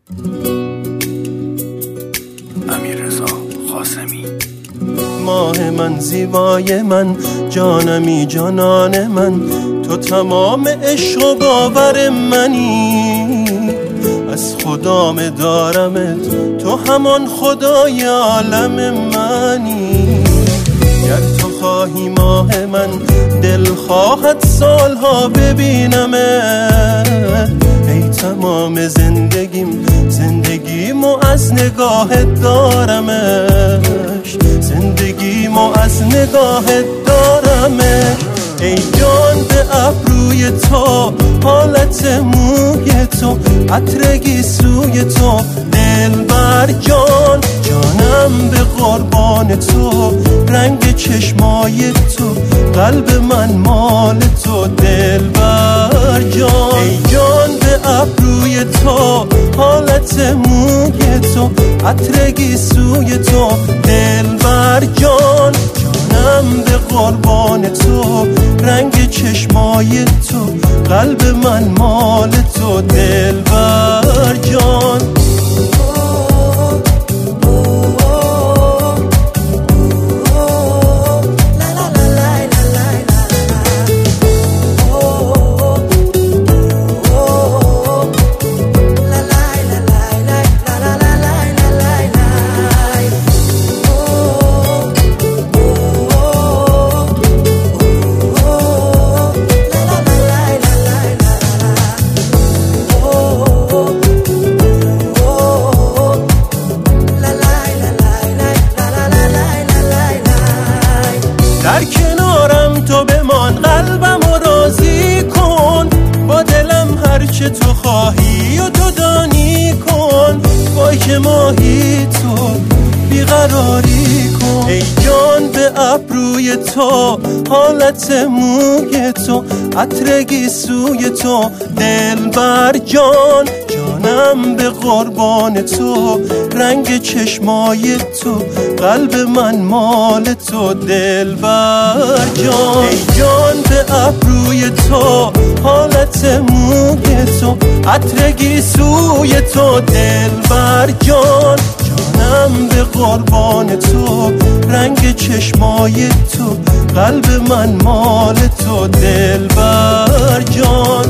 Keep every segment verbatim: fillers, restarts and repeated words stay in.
امیررضا قاسمی. ماه من، زیبای من، جانمی جانان من، تو تمام عشق و باور منی، از خدام دارمت، تو همان خدای عالم منی. گر تو خواهی ماه من، دل خواهد سالها ببینمت، ای تمام زندگیم، زندگیمو از نگاهت دارمش، زندگیمو از نگاهت دارمش. ای جان به ابروی تو، حالت موی تو، عطر گیسوی تو، دلبر جان، جانم به قربان تو، رنگ چشمای تو، قلب من مال تو، دلبر جان. ای جان به ابروی تو، حالت موی تو، عطر گیسوی تو، دلبر جان، جانم به قربان تو، رنگ چشمای تو، قلب من مال تو، دلبر جان. در کنارم تو بمان، قلبم رو راضی کن، با دلم هرچه تو خواهی و تو دانی کن، وای که ماهی تو بیقراری کن. ای جان به ابروی تو، حالت موی تو، عطر گیسوی تو، دلبر جان، جانم به قربان تو، رنگ چشمای تو، قلب من مال تو، دلبر جان. ای جان به ابروی تو، حالت موی تو، عطر گیسوی تو، دلبر جان، جانم به قربان تو، رنگ چشمای تو، قلب من مال تو، دلبر جان.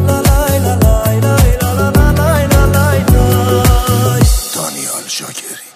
دانیال شاکری.